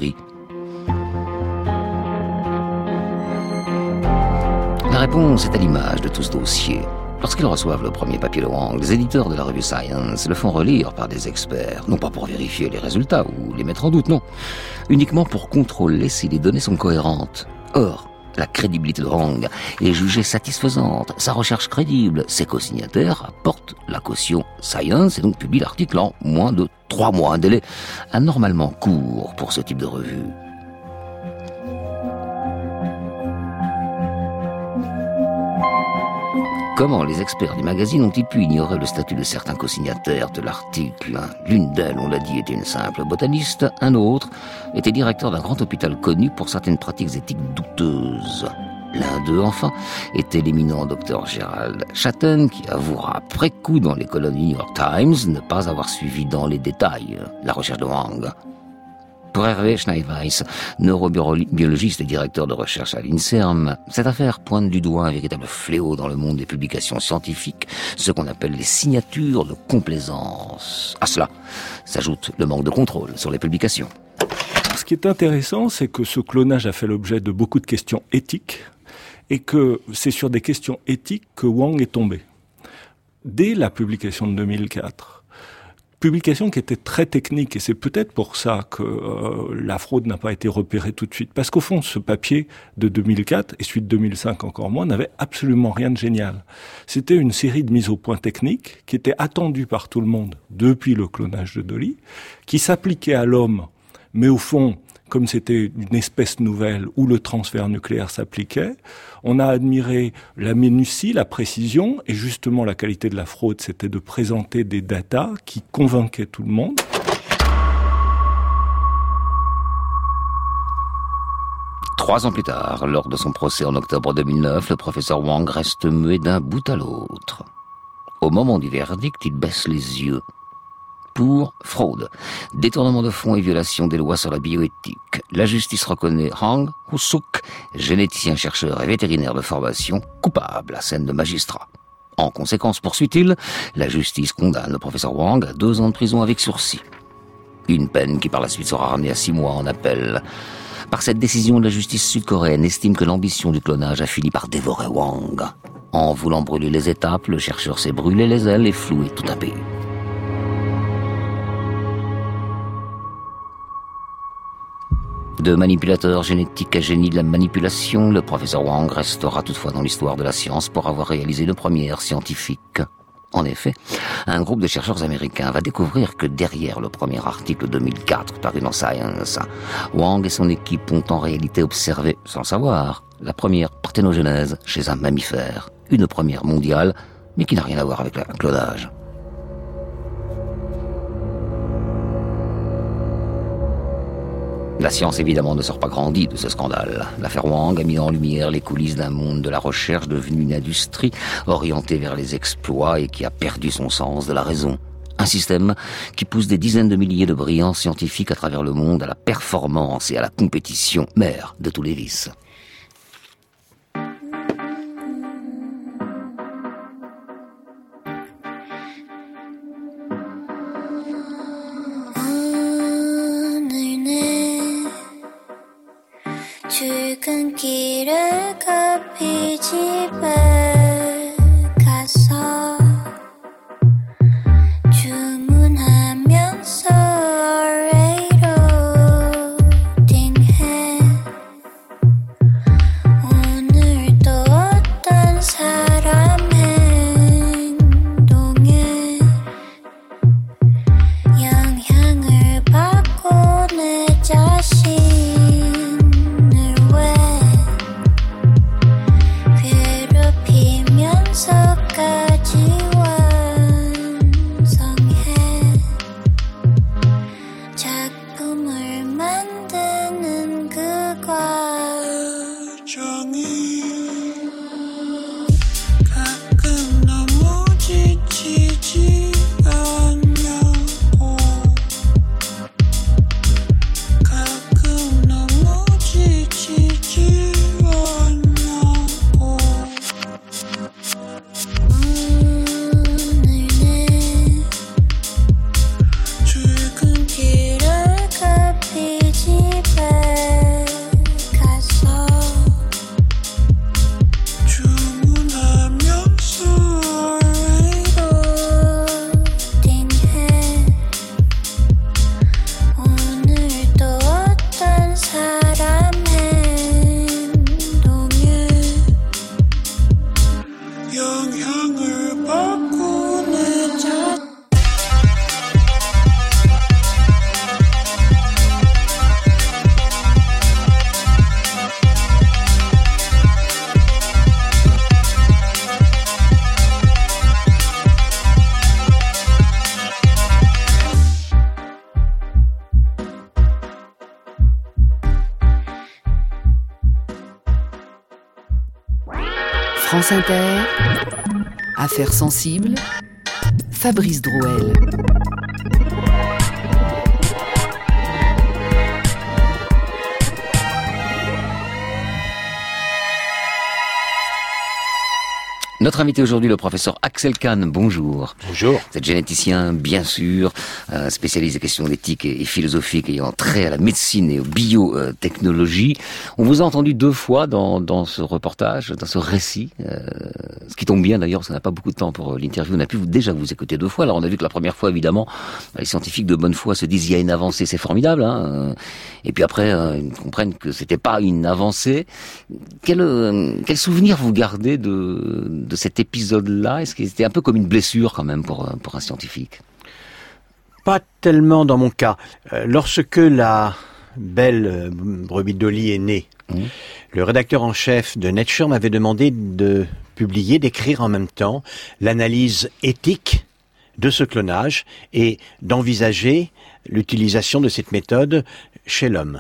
La réponse est à l'image de tout ce dossier. Lorsqu'ils reçoivent le premier papier de Wang, les éditeurs de la revue Science le font relire par des experts, non pas pour vérifier les résultats ou les mettre en doute, non, uniquement pour contrôler si les données sont cohérentes. Or, la crédibilité de Wang est jugée satisfaisante, sa recherche crédible, ses co-signataires apportent la caution Science et donc publient l'article en moins de 3 mois, un délai anormalement court pour ce type de revue. Comment les experts du magazine ont-ils pu ignorer le statut de certains co-signataires de l'article ? L'une d'elles, on l'a dit, était une simple botaniste, un autre était directeur d'un grand hôpital connu pour certaines pratiques éthiques douteuses. L'un d'eux, enfin, était l'éminent Dr Gerald Schatten, qui avouera après coup dans les colonnes du New York Times ne pas avoir suivi dans les détails la recherche de Wang. Pour Hervé Schneidweiss, neurobiologiste et directeur de recherche à l'INSERM, cette affaire pointe du doigt un véritable fléau dans le monde des publications scientifiques, ce qu'on appelle les signatures de complaisance. À cela s'ajoute le manque de contrôle sur les publications. Ce qui est intéressant, c'est que ce clonage a fait l'objet de beaucoup de questions éthiques, et que c'est sur des questions éthiques que Wang est tombé. Dès la publication de 2004, publication qui était très technique, et c'est peut-être pour ça que la fraude n'a pas été repérée tout de suite. Parce qu'au fond, ce papier de 2004, et celui de 2005 encore moins, n'avait absolument rien de génial. C'était une série de mises au point techniques qui étaient attendues par tout le monde depuis le clonage de Dolly, qui s'appliquaient à l'homme, mais au fond, comme c'était une espèce nouvelle où le transfert nucléaire s'appliquait, on a admiré la minutie, la précision, et justement la qualité de la fraude, c'était de présenter des datas qui convainquaient tout le monde. Trois ans plus tard, lors de son procès en octobre 2009, le professeur Wang reste muet d'un bout à l'autre. Au moment du verdict, il baisse les yeux. Pour fraude, détournement de fonds et violation des lois sur la bioéthique. La justice reconnaît Hang Woo-suk, généticien, chercheur et vétérinaire de formation, coupable à scène de magistrat. En conséquence, poursuit-il, la justice condamne le professeur Wang à 2 ans de prison avec sursis. Une peine qui par la suite sera ramenée à 6 mois en appel. Par cette décision, la justice sud-coréenne estime que l'ambition du clonage a fini par dévorer Wang. En voulant brûler les étapes, le chercheur s'est brûlé les ailes et floué tout un pays. De manipulateur génétique à génie de la manipulation, le professeur Wang restera toutefois dans l'histoire de la science pour avoir réalisé de premières scientifiques. En effet, un groupe de chercheurs américains va découvrir que derrière le premier article 2004 paru dans Science, Wang et son équipe ont en réalité observé, sans le savoir, la première parthénogenèse chez un mammifère. Une première mondiale, mais qui n'a rien à voir avec le clonage. La science, évidemment, ne sort pas grandie de ce scandale. L'affaire Wang a mis en lumière les coulisses d'un monde de la recherche devenu une industrie orientée vers les exploits et qui a perdu son sens de la raison. Un système qui pousse des dizaines de milliers de brillants scientifiques à travers le monde à la performance et à la compétition, mère de tous les vices. 출근길에 커피집에 가서 주문하면서 레이로딩해 오늘도 어떤 사람 행동에 영향을 받고 내 자신 괴롭히 France Inter, Affaires sensibles, Fabrice Drouel. Notre invité aujourd'hui, le professeur Axel Kahn, bonjour. Bonjour. Vous êtes généticien, bien sûr, spécialiste des questions d'éthique et philosophiques ayant trait à la médecine et aux biotechnologies. On vous a entendu 2 fois dans ce reportage, dans ce récit, ce qui tombe bien d'ailleurs, parce qu'on n'a pas beaucoup de temps pour l'interview. On a pu déjà vous écouter 2 fois. Alors on a vu que la première fois, évidemment, les scientifiques de bonne foi se disent il y a une avancée, c'est formidable. Hein, et puis après, ils comprennent que c'était pas une avancée. Quel souvenir vous gardez de cet épisode-là? Est-ce que c'était un peu comme une blessure quand même pour un scientifique? Pas tellement dans mon cas. Lorsque la belle brebis Dolly est née, le rédacteur en chef de Nature m'avait demandé de publier, d'écrire en même temps l'analyse éthique de ce clonage et d'envisager l'utilisation de cette méthode chez l'homme.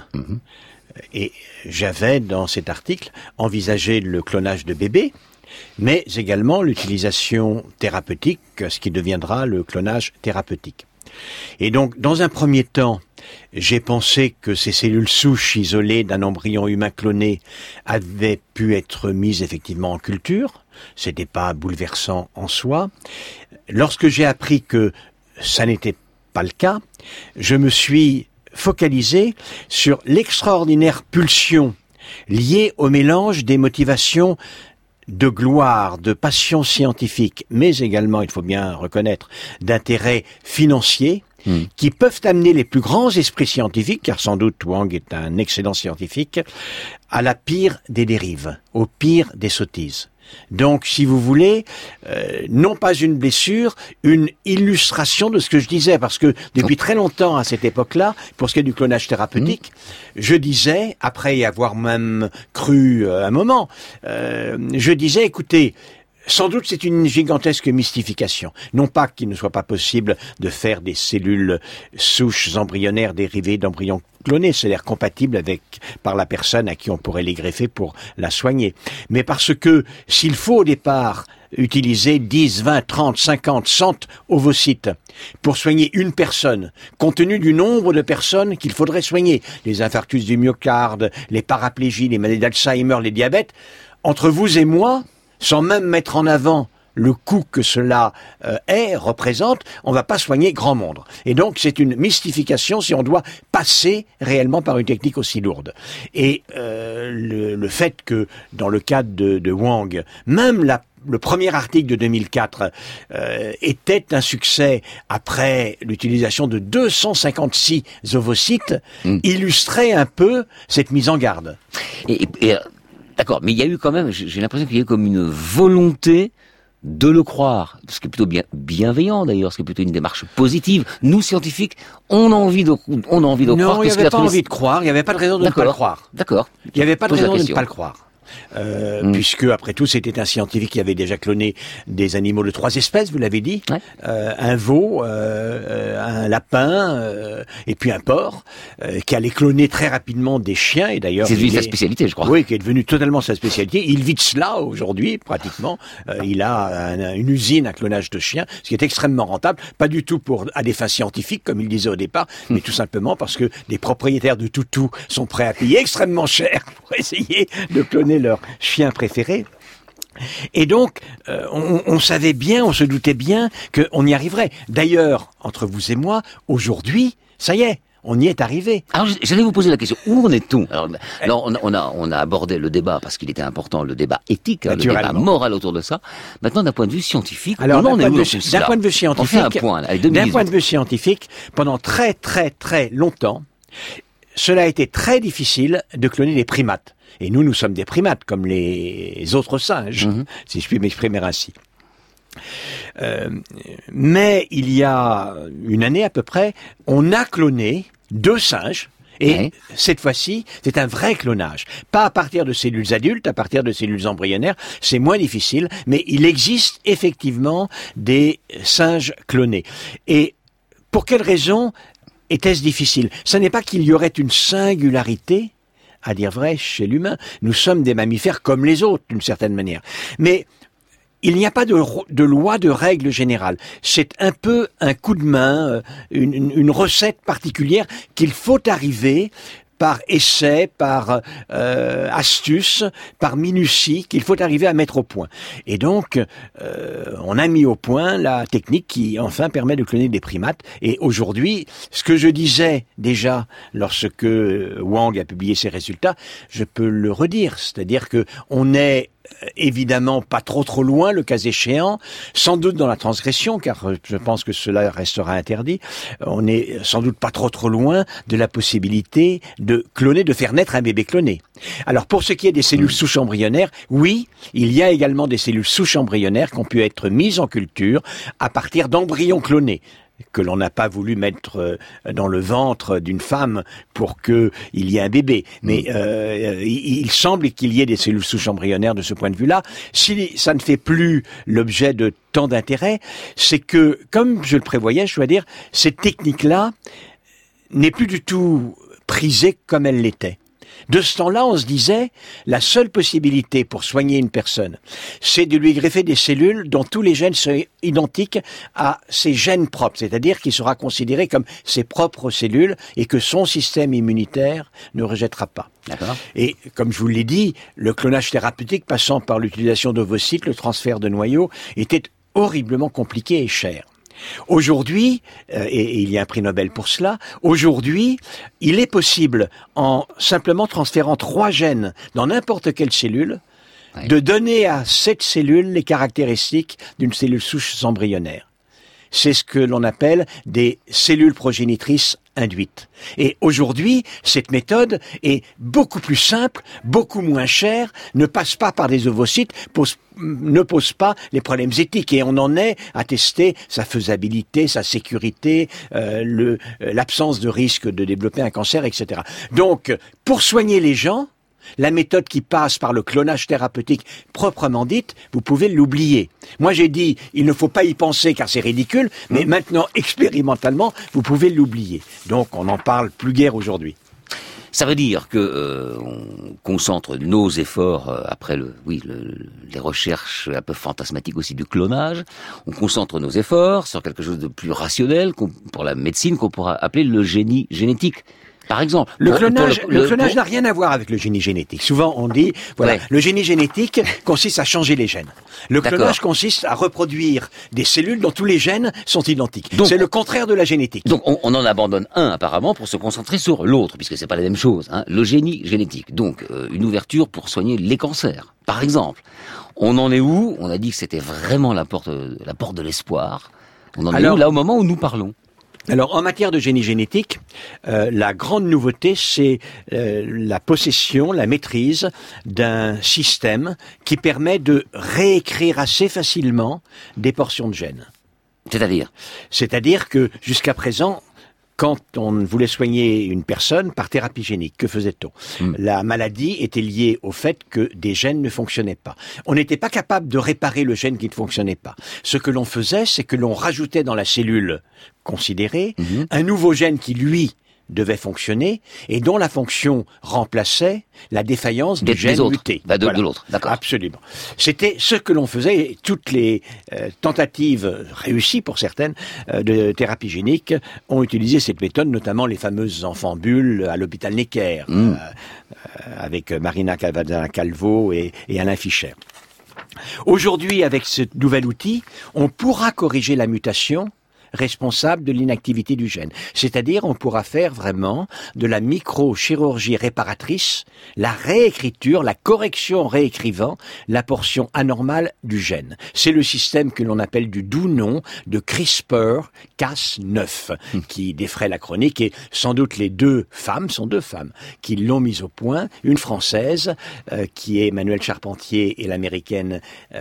Et j'avais dans cet article envisagé le clonage de bébés, mais également l'utilisation thérapeutique, ce qui deviendra le clonage thérapeutique. Et donc, dans un premier temps, j'ai pensé que ces cellules souches isolées d'un embryon humain cloné avaient pu être mises effectivement en culture. C'était pas bouleversant en soi. Lorsque j'ai appris que ça n'était pas le cas, je me suis focalisé sur l'extraordinaire pulsion liée au mélange des motivations de gloire, de passion scientifique, mais également, il faut bien reconnaître, d'intérêts financiers, qui peuvent amener les plus grands esprits scientifiques, car sans doute Wang est un excellent scientifique, à la pire des dérives, au pire des sottises. Donc, si vous voulez, non pas une blessure, une illustration de ce que je disais, parce que depuis très longtemps à cette époque-là, pour ce qui est du clonage thérapeutique, je disais, après y avoir même cru un moment, je disais, écoutez, sans doute c'est une gigantesque mystification. Non pas qu'il ne soit pas possible de faire des cellules souches embryonnaires dérivées d'embryons clonés, c'est-à-dire compatibles par la personne à qui on pourrait les greffer pour la soigner. Mais parce que s'il faut au départ utiliser 10, 20, 30, 50, 100 ovocytes pour soigner une personne, compte tenu du nombre de personnes qu'il faudrait soigner, les infarctus du myocarde, les paraplégies, les maladies d'Alzheimer, les diabètes, entre vous et moi, sans même mettre en avant le coût que cela représente, on va pas soigner grand monde. Et donc, c'est une mystification si on doit passer réellement par une technique aussi lourde. Et le fait que, dans le cadre de Wang, même le premier article de 2004 était un succès après l'utilisation de 256 ovocytes, illustrait un peu cette mise en garde. D'accord, mais il y a eu quand même, j'ai l'impression qu'il y a eu comme une volonté de le croire, ce qui est plutôt bienveillant d'ailleurs, ce qui est plutôt une démarche positive. Nous, scientifiques, on a envie de croire. Non, il n'y avait pas envie de croire, il n'y avait pas de raison de ne pas le croire. D'accord. Il n'y avait pas de raison de ne pas le croire. Puisque après tout c'était un scientifique qui avait déjà cloné des animaux de 3 espèces, vous l'avez dit, un veau, un lapin et puis un porc, qui allait cloner très rapidement des chiens, et d'ailleurs c'est devenu sa spécialité, je crois. Oui, qui est devenu totalement sa spécialité. Il vit de cela aujourd'hui pratiquement. Il a une usine à clonage de chiens, ce qui est extrêmement rentable, pas du tout à des fins scientifiques comme il disait au départ, mais tout simplement parce que des propriétaires de toutous sont prêts à payer extrêmement cher pour essayer de cloner leur chien préféré. Et donc, on savait bien, on se doutait bien qu'on y arriverait. D'ailleurs, entre vous et moi, aujourd'hui, ça y est, on y est arrivé. Alors, j'allais vous poser la question, où en est-on? Alors, on a abordé le débat, parce qu'il était important, le débat éthique, le débat moral autour de ça. Maintenant, d'un point de vue scientifique, alors, d'un point de vue scientifique, pendant très très très longtemps, cela a été très difficile de cloner des primates. Et nous sommes des primates, comme les autres singes, si je puis m'exprimer ainsi. Mais il y a une année à peu près, on a cloné 2 singes, et cette fois-ci, c'est un vrai clonage. Pas à partir de cellules adultes, à partir de cellules embryonnaires, c'est moins difficile, mais il existe effectivement des singes clonés. Et pour quelle raison était-ce difficile? Ce n'est pas qu'il y aurait une singularité à dire vrai, chez l'humain. Nous sommes des mammifères comme les autres, d'une certaine manière. Mais il n'y a pas de loi, de règle générale. C'est un peu un coup de main, une recette particulière qu'il faut arriver par essai, par astuce, par minutie, qu'il faut arriver à mettre au point. Et donc, on a mis au point la technique qui, enfin, permet de cloner des primates. Et aujourd'hui, ce que je disais déjà lorsque Wang a publié ses résultats, je peux le redire. C'est-à-dire que on est évidemment pas trop loin, le cas échéant, sans doute dans la transgression, car je pense que cela restera interdit. On est sans doute pas trop loin de la possibilité de cloner, de faire naître un bébé cloné. Alors pour ce qui est des cellules souches embryonnaires, oui, il y a également des cellules souches embryonnaires qui ont pu être mises en culture à partir d'embryons clonés, que l'on n'a pas voulu mettre dans le ventre d'une femme pour qu'il y ait un bébé. Mais il semble qu'il y ait des cellules souches embryonnaires de ce point de vue-là. Si ça ne fait plus l'objet de tant d'intérêt, c'est que, comme je le prévoyais, je dois dire, cette technique-là n'est plus du tout prisée comme elle l'était. De ce temps-là, on se disait, la seule possibilité pour soigner une personne, c'est de lui greffer des cellules dont tous les gènes sont identiques à ses gènes propres, c'est-à-dire qu'il sera considéré comme ses propres cellules et que son système immunitaire ne rejettera pas. D'accord. Et comme je vous l'ai dit, le clonage thérapeutique passant par l'utilisation d'ovocytes, le transfert de noyaux, était horriblement compliqué et cher. Aujourd'hui, et il y a un prix Nobel pour cela, aujourd'hui, il est possible, en simplement transférant 3 gènes dans n'importe quelle cellule, de donner à cette cellule les caractéristiques d'une cellule souche embryonnaire. C'est ce que l'on appelle des cellules progénitrices induites. Et aujourd'hui, cette méthode est beaucoup plus simple, beaucoup moins chère, ne passe pas par des ovocytes, ne pose pas les problèmes éthiques. Et on en est à tester sa faisabilité, sa sécurité, l'absence de risque de développer un cancer, etc. Donc, pour soigner les gens, la méthode qui passe par le clonage thérapeutique proprement dite, vous pouvez l'oublier. Moi j'ai dit, il ne faut pas y penser car c'est ridicule, mais maintenant, expérimentalement, vous pouvez l'oublier. Donc on n'en parle plus guère aujourd'hui. Ça veut dire que on concentre nos efforts après les recherches un peu fantasmatiques aussi du clonage. On concentre nos efforts sur quelque chose de plus rationnel pour la médecine qu'on pourra appeler le génie génétique. Par exemple, le clonage n'a rien à voir avec le génie génétique. Souvent, on dit, voilà, le génie génétique consiste à changer les gènes. Le clonage consiste à reproduire des cellules dont tous les gènes sont identiques. C'est le contraire de la génétique. Donc, on en abandonne un, apparemment, pour se concentrer sur l'autre, puisque c'est pas la même chose, hein. Le génie génétique. Donc, une ouverture pour soigner les cancers. Par exemple. On en est où? On a dit que c'était vraiment la porte de l'espoir. On en est où, là, au moment où nous parlons? Alors, en matière de génie génétique, la grande nouveauté, c'est la possession, la maîtrise d'un système qui permet de réécrire assez facilement des portions de gènes. C'est-à-dire que, jusqu'à présent, quand on voulait soigner une personne par thérapie génique, que faisait-on? La maladie était liée au fait que des gènes ne fonctionnaient pas. On n'était pas capable de réparer le gène qui ne fonctionnait pas. Ce que l'on faisait, c'est que l'on rajoutait dans la cellule considérée un nouveau gène qui, lui, devait fonctionner et dont la fonction remplaçait la défaillance du gène muté. De l'autre, d'accord. Absolument. C'était ce que l'on faisait et toutes les tentatives réussies pour certaines de thérapie génique ont utilisé cette méthode, notamment les fameuses enfants bulles à l'hôpital Necker avec Marina Calvo et Alain Fischer. Aujourd'hui, avec ce nouvel outil, on pourra corriger la mutation responsable de l'inactivité du gène. C'est-à-dire, on pourra faire vraiment de la microchirurgie réparatrice, la réécriture, la correction en réécrivant la portion anormale du gène. C'est le système que l'on appelle du doux nom de CRISPR-Cas9, qui défraie la chronique, et sans doute les deux femmes qui l'ont mise au point, une française, qui est Emmanuelle Charpentier, et l'américaine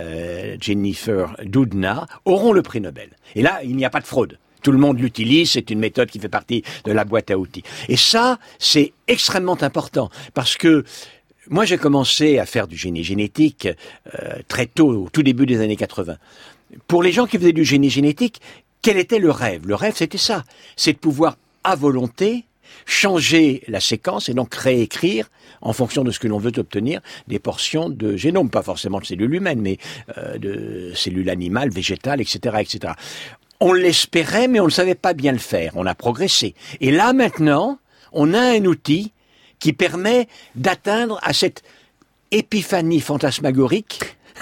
Jennifer Doudna, auront le prix Nobel. Et là, il n'y a pas de fraude. Tout le monde l'utilise, c'est une méthode qui fait partie de la boîte à outils. Et ça, c'est extrêmement important, parce que moi, j'ai commencé à faire du génie génétique très tôt, au tout début des années 80. Pour les gens qui faisaient du génie génétique, quel était le rêve? Le rêve, c'était ça. C'est de pouvoir, à volonté, changer la séquence et donc réécrire, en fonction de ce que l'on veut obtenir, des portions de génome, pas forcément de cellules humaines, mais de cellules animales, végétales, etc., etc. On l'espérait, mais on ne savait pas bien le faire. On a progressé. Et là, maintenant, on a un outil qui permet d'atteindre à cette épiphanie fantasmagorique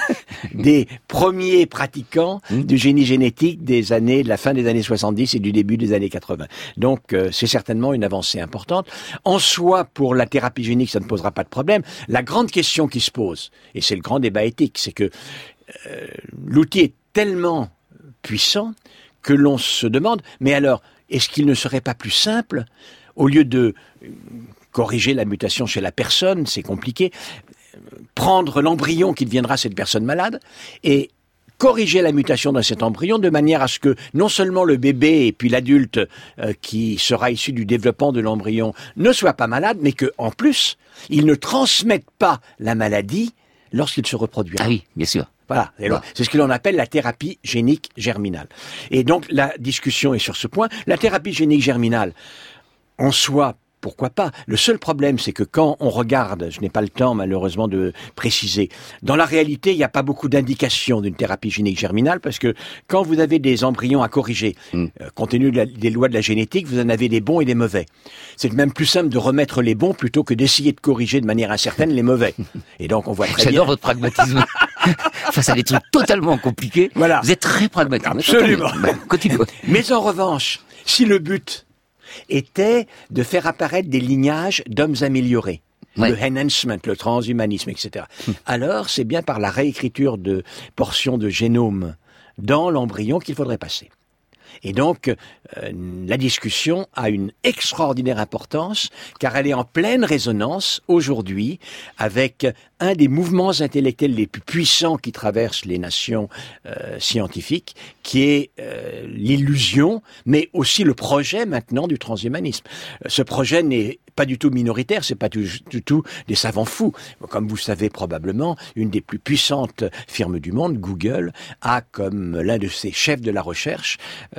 des premiers pratiquants du génie génétique de la fin des années 70 et du début des années 80. Donc, c'est certainement une avancée importante. En soi, pour la thérapie génique, ça ne posera pas de problème. La grande question qui se pose, et c'est le grand débat éthique, c'est que l'outil est tellement puissant que l'on se demande, mais alors, est-ce qu'il ne serait pas plus simple, au lieu de corriger la mutation chez la personne, c'est compliqué, prendre l'embryon qui deviendra cette personne malade et corriger la mutation dans cet embryon de manière à ce que non seulement le bébé et puis l'adulte qui sera issu du développement de l'embryon ne soit pas malade, mais que en plus, il ne transmette pas la maladie lorsqu'il se reproduira. Ah oui, bien sûr. Voilà, c'est ce que l'on appelle la thérapie génique germinale. Et donc la discussion est sur ce point. La thérapie génique germinale, en soi, pourquoi pas? Le seul problème, c'est que quand on regarde, je n'ai pas le temps malheureusement de préciser, dans la réalité, il n'y a pas beaucoup d'indications d'une thérapie génique germinale parce que quand vous avez des embryons à corriger, compte tenu des lois de la génétique, vous en avez des bons et des mauvais. C'est même plus simple de remettre les bons plutôt que d'essayer de corriger de manière incertaine les mauvais. Et donc on voit très bien... J'adore votre pragmatisme. Face à des trucs totalement compliqués, voilà. Vous êtes très pragmatique. Absolument. Continue. Mais en revanche, si le but était de faire apparaître des lignages d'hommes améliorés, le enhancement, le transhumanisme, etc. Alors, c'est bien par la réécriture de portions de génome dans l'embryon qu'il faudrait passer. Et donc, la discussion a une extraordinaire importance, car elle est en pleine résonance aujourd'hui avec un des mouvements intellectuels les plus puissants qui traversent les nations scientifiques, qui est l'illusion, mais aussi le projet maintenant du transhumanisme. Ce projet n'est pas du tout minoritaire, c'est pas du tout des savants fous. Comme vous savez probablement, une des plus puissantes firmes du monde, Google, a comme l'un de ses chefs de la recherche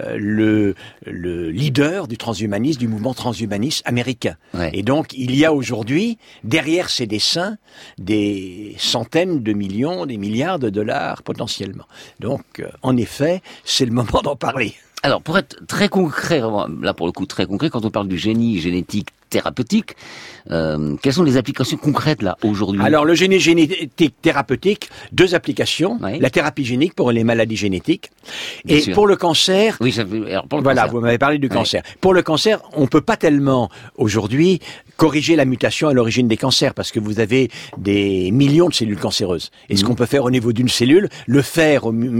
le leader du transhumanisme, du mouvement transhumaniste américain. Et donc, il y a aujourd'hui, derrière ces dessins, des centaines de millions, des milliards de dollars potentiellement. Donc, en effet, c'est le moment d'en parler. Alors, pour être très concret, là pour le coup très concret, quand on parle du génie génétique thérapeutique, quelles sont les applications concrètes là aujourd'hui? Alors, le génie génétique thérapeutique, deux applications. La thérapie génique pour les maladies génétiques. Bien sûr. Pour le cancer... Oui, alors pour le voilà, cancer. Vous m'avez parlé du cancer. Pour le cancer, on peut pas tellement aujourd'hui corriger la mutation à l'origine des cancers parce que vous avez des millions de cellules cancéreuses. Et ce qu'on peut faire au niveau d'une cellule, le faire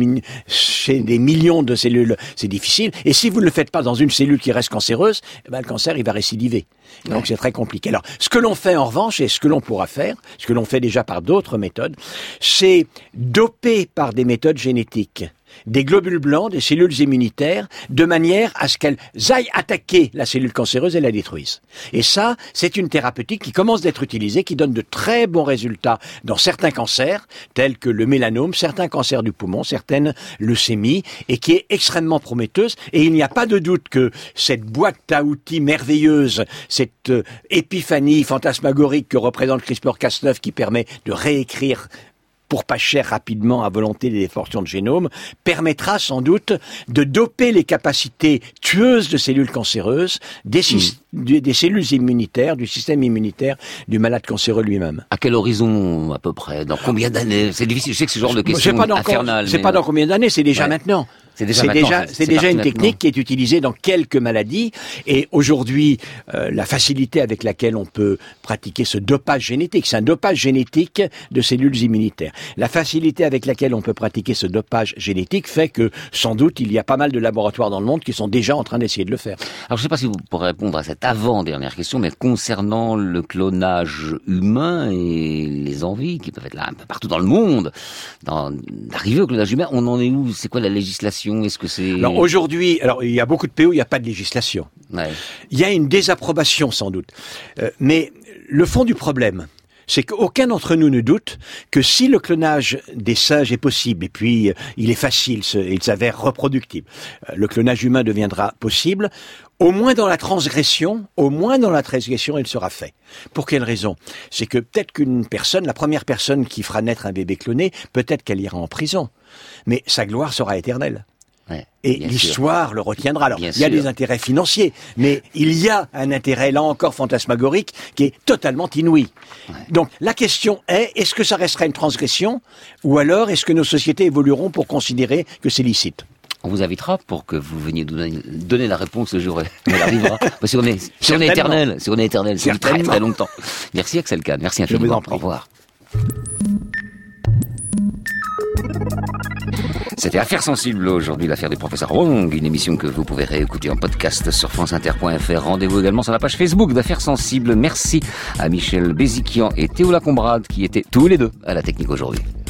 chez des millions de cellules, c'est difficile. Et si vous ne le faites pas dans une cellule qui reste cancéreuse, le cancer, il va récidiver. Donc c'est très compliqué. Alors, ce que l'on fait en revanche, et ce que l'on pourra faire, ce que l'on fait déjà par d'autres méthodes, c'est doper par des méthodes génétiques des globules blancs, des cellules immunitaires, de manière à ce qu'elles aillent attaquer la cellule cancéreuse et la détruisent. Et ça, c'est une thérapeutique qui commence d'être utilisée, qui donne de très bons résultats dans certains cancers, tels que le mélanome, certains cancers du poumon, certaines leucémies, et qui est extrêmement prometteuse. Et il n'y a pas de doute que cette boîte à outils merveilleuse, cette épiphanie fantasmagorique que représente CRISPR-Cas9 qui permet de réécrire pour pas cher rapidement à volonté des portions de génome, permettra sans doute de doper les capacités tueuses de cellules cancéreuses, des cellules immunitaires, du système immunitaire du malade cancéreux lui-même. À quel horizon à peu près? Dans combien d'années? C'est difficile, je sais que ce genre de question infernale. C'est pas dans combien d'années, c'est déjà maintenant. C'est déjà une technique qui est utilisée dans quelques maladies et aujourd'hui la facilité avec laquelle on peut pratiquer ce dopage génétique, c'est un dopage génétique de cellules immunitaires. La facilité avec laquelle on peut pratiquer ce dopage génétique fait que sans doute il y a pas mal de laboratoires dans le monde qui sont déjà en train d'essayer de le faire. Alors je sais pas si vous pourrez répondre à cette avant-dernière question, mais concernant le clonage humain et les envies qui peuvent être là un peu partout dans le monde, d'arriver au clonage humain, on en est où? C'est quoi la législation? Est-ce que c'est... Alors aujourd'hui, il y a beaucoup de pays où il n'y a pas de législation. Il y a une désapprobation sans doute. Mais le fond du problème, c'est qu'aucun d'entre nous ne doute que si le clonage des singes est possible, et puis il est facile, il s'avère reproductible, le clonage humain deviendra possible, au moins dans la transgression, il sera fait. Pour quelle raison? C'est que peut-être qu'une personne, la première personne qui fera naître un bébé cloné, peut-être qu'elle ira en prison, mais sa gloire sera éternelle. Ouais, et l'histoire le retiendra. Alors, bien il y a sûr. des intérêts financiers, mais il y a un intérêt, là encore, fantasmagorique, qui est totalement inouï. Ouais. Donc, la question est-ce que ça restera une transgression, ou alors est-ce que nos sociétés évolueront pour considérer que c'est licite? On vous invitera pour que vous veniez donner la réponse le jour où elle arrivera. Parce qu'on est éternel, c'est très très longtemps. Merci Axel Kahn, merci infiniment. Au revoir. C'était Affaires sensibles aujourd'hui, l'affaire du professeur Wong, une émission que vous pouvez réécouter en podcast sur franceinter.fr. Rendez-vous également sur la page Facebook d'Affaires sensibles. Merci à Michel Béziquian et Théo Lacombrade qui étaient tous les deux à la technique aujourd'hui.